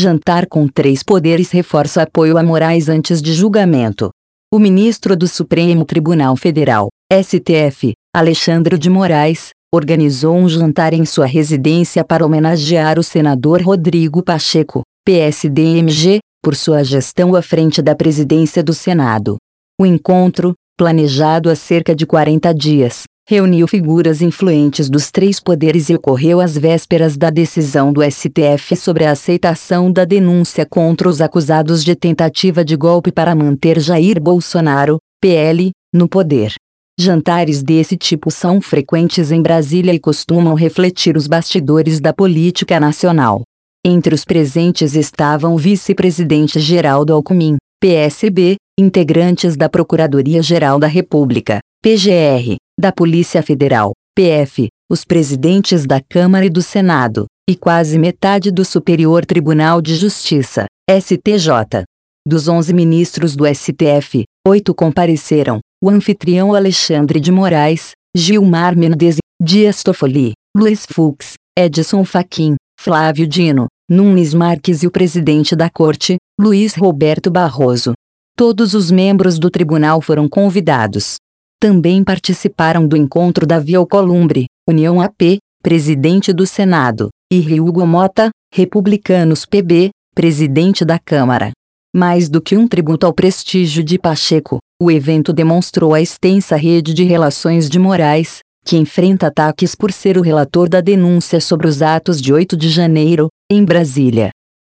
Jantar com três poderes reforça apoio a Moraes antes de julgamento. O ministro do Supremo Tribunal Federal, STF, Alexandre de Moraes, organizou um jantar em sua residência para homenagear o senador Rodrigo Pacheco, PSD-MG, por sua gestão à frente da presidência do Senado. O encontro, planejado há cerca de 40 dias, reuniu figuras influentes dos três poderes e ocorreu às vésperas da decisão do STF sobre a aceitação da denúncia contra os acusados de tentativa de golpe para manter Jair Bolsonaro, PL, no poder. Jantares desse tipo são frequentes em Brasília e costumam refletir os bastidores da política nacional. Entre os presentes estavam o vice-presidente Geraldo Alckmin, PSB, integrantes da Procuradoria-Geral da República, PGR, da Polícia Federal, PF, os presidentes da Câmara e do Senado, e quase metade do Superior Tribunal de Justiça, STJ. Dos 11 ministros do STF, 8 compareceram: o anfitrião Alexandre de Moraes, Gilmar Mendes, Dias Toffoli, Luiz Fux, Edson Fachin, Flávio Dino, Nunes Marques e o presidente da Corte, Luiz Roberto Barroso. Todos os membros do tribunal foram convidados. Também participaram do encontro Davi Alcolumbre, União AP, presidente do Senado, e Hugo Mota, Republicanos PB, presidente da Câmara. Mais do que um tributo ao prestígio de Pacheco, o evento demonstrou a extensa rede de relações de Moraes, que enfrenta ataques por ser o relator da denúncia sobre os atos de 8 de janeiro, em Brasília.